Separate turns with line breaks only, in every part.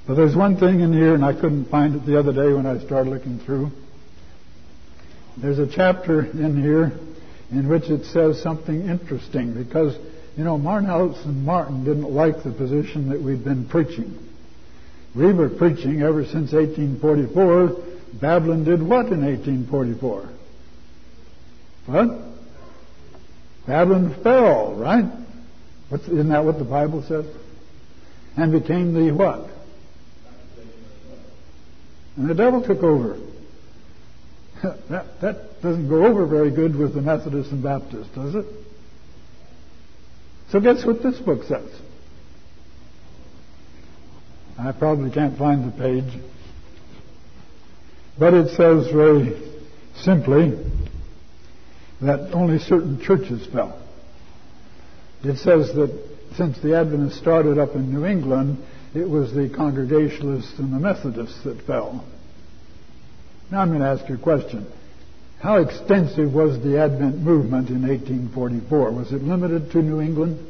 But there's one thing in here, and I couldn't find it the other day when I started looking through. There's a chapter in here in which it says something interesting, because, Marnhouse and Martin didn't like the position that we'd been preaching. We were preaching ever since 1844. Babylon did what in 1844? What? Babylon fell, right? Isn't that what the Bible says? And became the what? And the devil took over. That doesn't go over very good with the Methodists and Baptists, does it? So guess what this book says? I probably can't find the page. But it says very simply that only certain churches fell. It says that since the Adventists started up in New England, it was the Congregationalists and the Methodists that fell. Now I'm going to ask you a question. How extensive was the Advent movement in 1844? Was it limited to New England?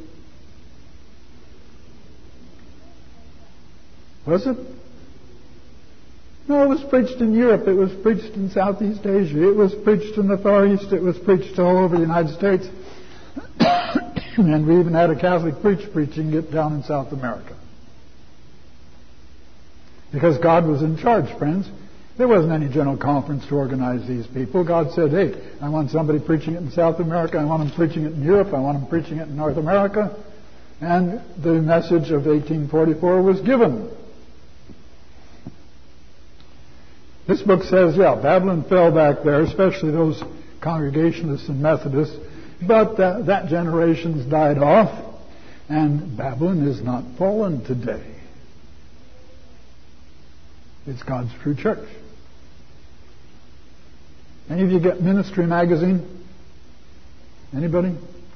Was it? No, it was preached in Europe. It was preached in Southeast Asia. It was preached in the Far East. It was preached all over the United States. And we even had a Catholic preacher preaching it down in South America. Because God was in charge, friends. There wasn't any general conference to organize these people. God said, hey, I want somebody preaching it in South America. I want them preaching it in Europe. I want them preaching it in North America. And the message of 1844 was given. This book says, Babylon fell back there, especially those Congregationalists and Methodists. But that generation's died off, and Babylon is not fallen today. It's God's true church. Any of you get Ministry Magazine? Anybody?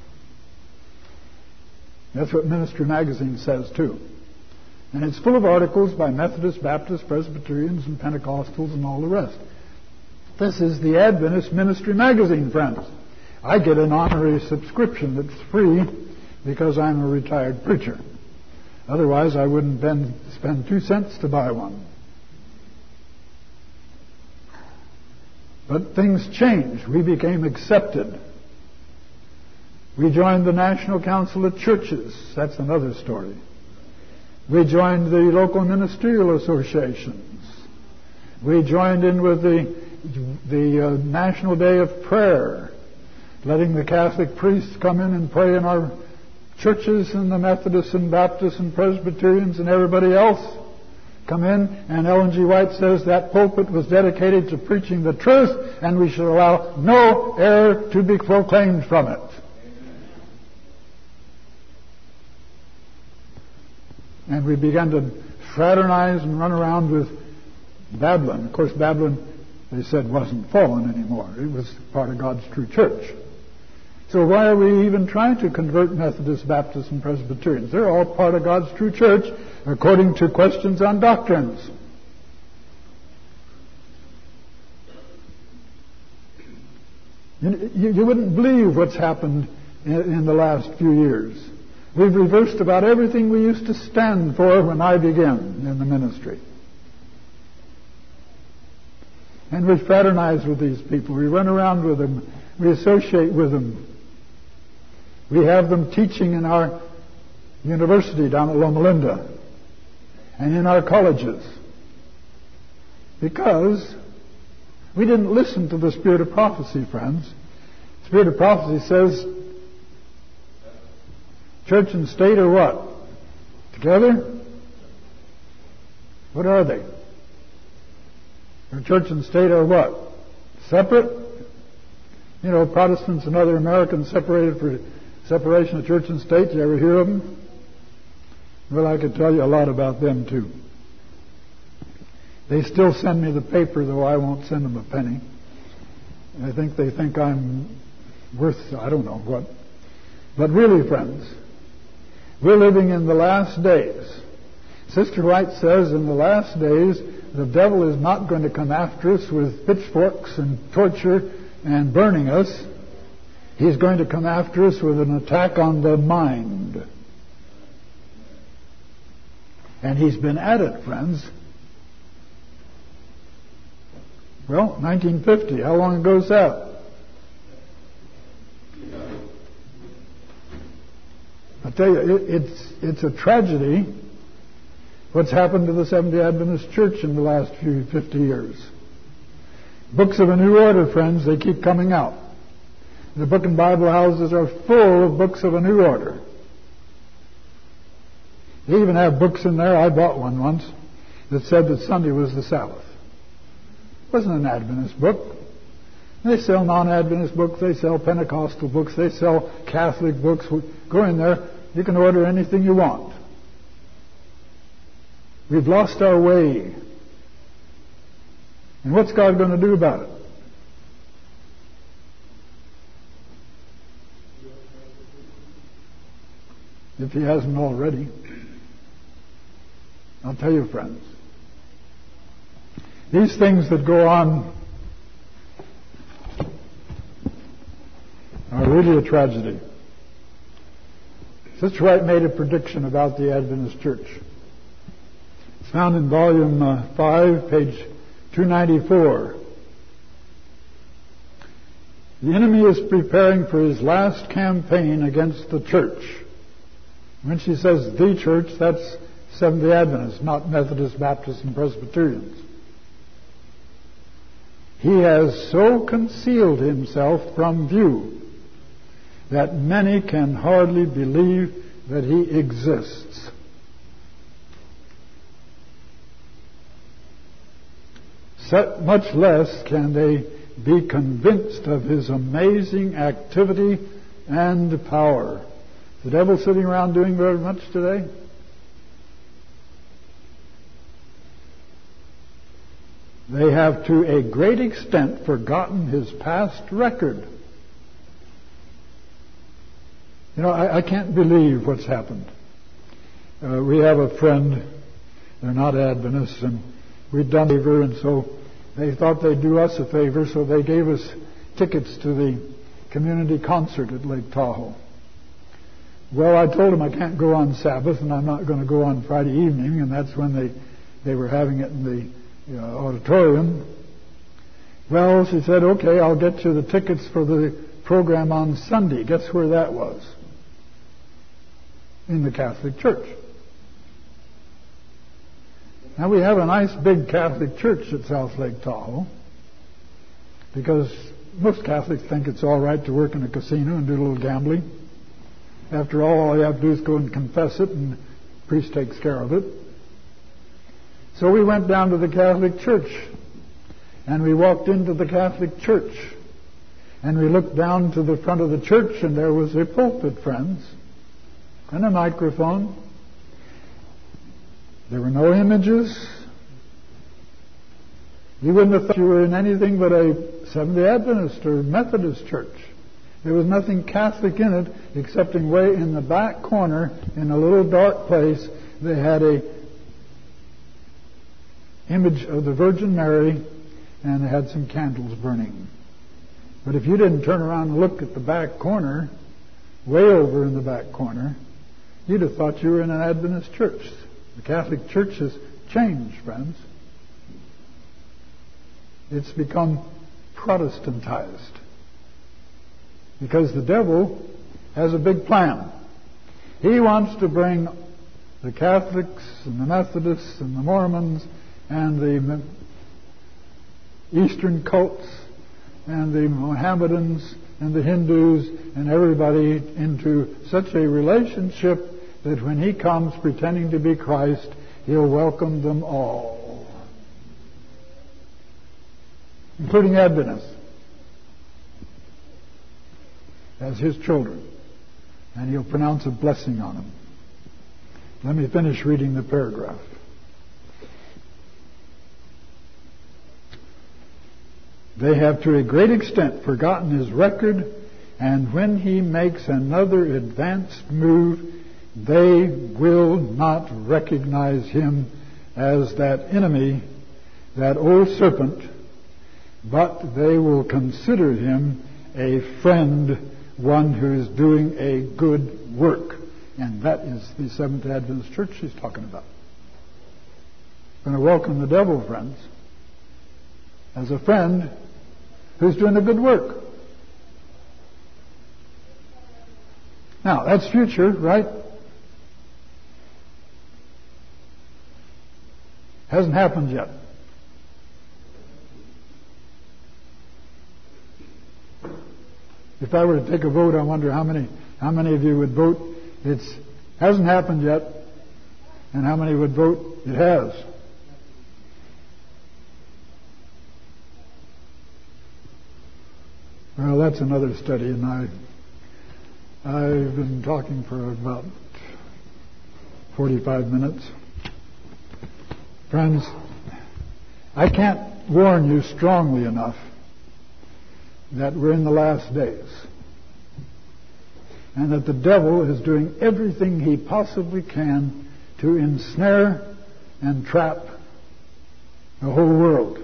That's what Ministry Magazine says too. And it's full of articles by Methodists, Baptists, Presbyterians, and Pentecostals, and all the rest. This is the Adventist Ministry Magazine, friends. I get an honorary subscription that's free because I'm a retired preacher. Otherwise, I wouldn't spend 2 cents to buy one. But things changed. We became accepted. We joined the National Council of Churches. That's another story. We joined the local ministerial associations. We joined in with the National Day of Prayer, letting the Catholic priests come in and pray in our churches, and the Methodists and Baptists and Presbyterians and everybody else come in. And Ellen G. White says that pulpit was dedicated to preaching the truth, and we should allow no error to be proclaimed from it. And we began to fraternize and run around with Babylon. Of course, Babylon, they said, wasn't fallen anymore. It was part of God's true church. So why are we even trying to convert Methodists, Baptists, and Presbyterians? They're all part of God's true church according to questions on doctrines. You wouldn't believe what's happened in the last few years. We've reversed about everything we used to stand for when I began in the ministry. And we fraternize with these people. We run around with them. We associate with them. We have them teaching in our university down at Loma Linda and in our colleges. Because we didn't listen to the spirit of prophecy, friends. The spirit of prophecy says church and state are what? Together? What are they? Or church and state are what? Separate? You know, Protestants and other Americans separated for separation of church and state. You ever hear of them? Well, I could tell you a lot about them too. They still send me the paper, though I won't send them a penny. I think they think I'm worth I don't know what. But really, friends, we're living in the last days. Sister White says in the last days the devil is not going to come after us with pitchforks and torture and burning us. He's going to come after us with an attack on the mind. And he's been at it, friends. Well, 1950. How long ago is that? I tell you, it's a tragedy what's happened to the Seventh-day Adventist Church in the last 50 years. Books of a New Order, friends, they keep coming out. The book and Bible houses are full of books of a New Order. They even have books in there. I bought one once that said that Sunday was the Sabbath. It wasn't an Adventist book. They sell non-Adventist books. They sell Pentecostal books. They sell Catholic books. Go in there. You can order anything you want. We've lost our way. And what's God going to do about it? If He hasn't already. I'll tell you, friends. These things that go on are really a tragedy. Sister Wright made a prediction about the Adventist Church. It's found in volume 5, page 294. The enemy is preparing for his last campaign against the church. When she says the church, that's Seventh-day Adventists, not Methodists, Baptists, and Presbyterians. He has so concealed himself from view that many can hardly believe that he exists. Much less can they be convinced of his amazing activity and power. The devil sitting around doing very much today? They have to a great extent forgotten his past record. You know, I can't believe what's happened. We have a friend, they're not Adventists, and we'd done a favor, and so they thought they'd do us a favor, so they gave us tickets to the community concert at Lake Tahoe. Well, I told them I can't go on Sabbath, and I'm not going to go on Friday evening, and that's when they were having it in the auditorium. Well, she said, okay, I'll get you the tickets for the program on Sunday. Guess where that was? In the Catholic Church. Now, we have a nice big Catholic church at South Lake Tahoe because most Catholics think it's all right to work in a casino and do a little gambling. After all you have to do is go and confess it, and the priest takes care of it. So we went down to the Catholic Church, and we walked into the Catholic Church, and we looked down to the front of the church, and there was a pulpit, friends, and a microphone. There were no images. You wouldn't have thought you were in anything but a Seventh-day Adventist or Methodist church. There was nothing Catholic in it, except way in the back corner, in a little dark place, they had a image of the Virgin Mary, and they had some candles burning. But if you didn't turn around and look at the back corner, way over in the back corner, you'd have thought you were in an Adventist church. The Catholic Church has changed, friends. It's become Protestantized. Because the devil has a big plan. He wants to bring the Catholics and the Methodists and the Mormons and the Eastern cults and the Mohammedans and the Hindus and everybody into such a relationship that when he comes pretending to be Christ, he'll welcome them all, including Adventists, as his children, and he'll pronounce a blessing on them. Let me finish reading the paragraph. They have to a great extent forgotten his record, and when he makes another advanced move, they will not recognize him as that enemy, that old serpent, but they will consider him a friend, one who is doing a good work. And that is the Seventh-day Adventist Church she's talking about. going to welcome the devil, friends, as a friend who's doing a good work. Now, that's future, right? Hasn't happened yet. If I were to take a vote, I wonder how many of you would vote it hasn't happened yet, and how many would vote it has. Well, that's another study, and I've been talking for about 45 minutes. Friends, I can't warn you strongly enough that we're in the last days, and that the devil is doing everything he possibly can to ensnare and trap the whole world.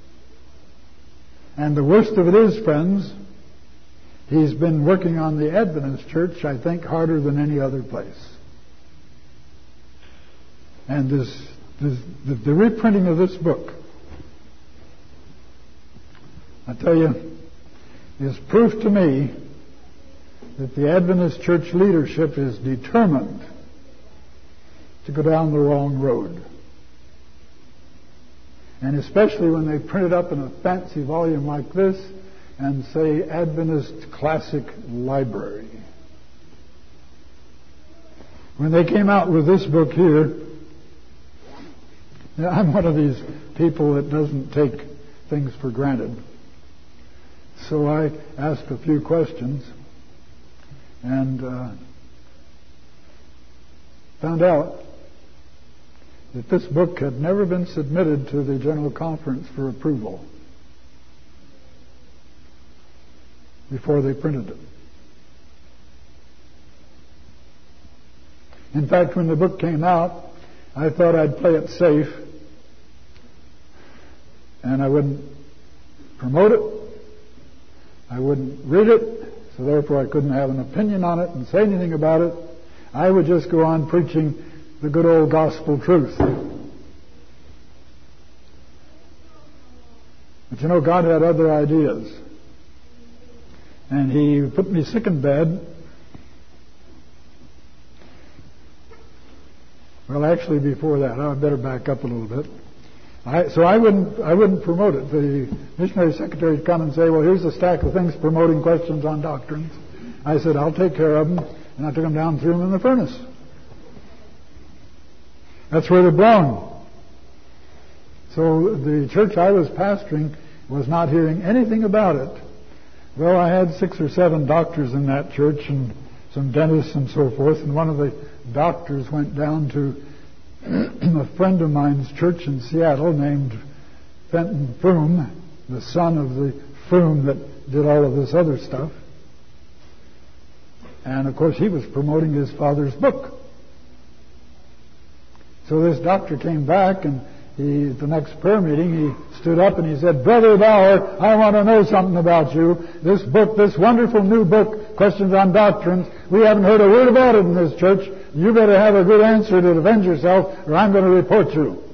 And the worst of it is, friends, he's been working on the Adventist church, I think, harder than any other place. And the reprinting of this book, I tell you, is proof to me that the Adventist church leadership is determined to go down the wrong road. And especially when they print it up in a fancy volume like this and say Adventist Classic Library. When they came out with this book here, I'm one of these people that doesn't take things for granted. So I asked a few questions and found out that this book had never been submitted to the General Conference for approval before they printed it. In fact, when the book came out, I thought I'd play it safe and I wouldn't promote it. I wouldn't read it, so therefore I couldn't have an opinion on it and say anything about it. I would just go on preaching the good old gospel truth. But you know, God had other ideas. And He put me sick in bed. Well, actually before that, I better back up a little bit. So I wouldn't promote it. The missionary secretary would come and say, well, here's a stack of things promoting questions on doctrines. I said, I'll take care of them. And I took them down and threw them in the furnace. That's where they belong. So the church I was pastoring was not hearing anything about it. Well, I had 6 or 7 doctors in that church and some dentists and so forth. And one of the doctors went down to a friend of mine's church in Seattle named Fenton Froome, the son of the Froome that did all of this other stuff. And of course he was promoting his father's book. So this doctor came back, and at the next prayer meeting he stood up and he said, Brother Bauer, I want to know something about you. This book, this wonderful new book, Questions on Doctrines, we haven't heard a word about it in this church. You better have a good answer to defend yourself, or I'm going to report you.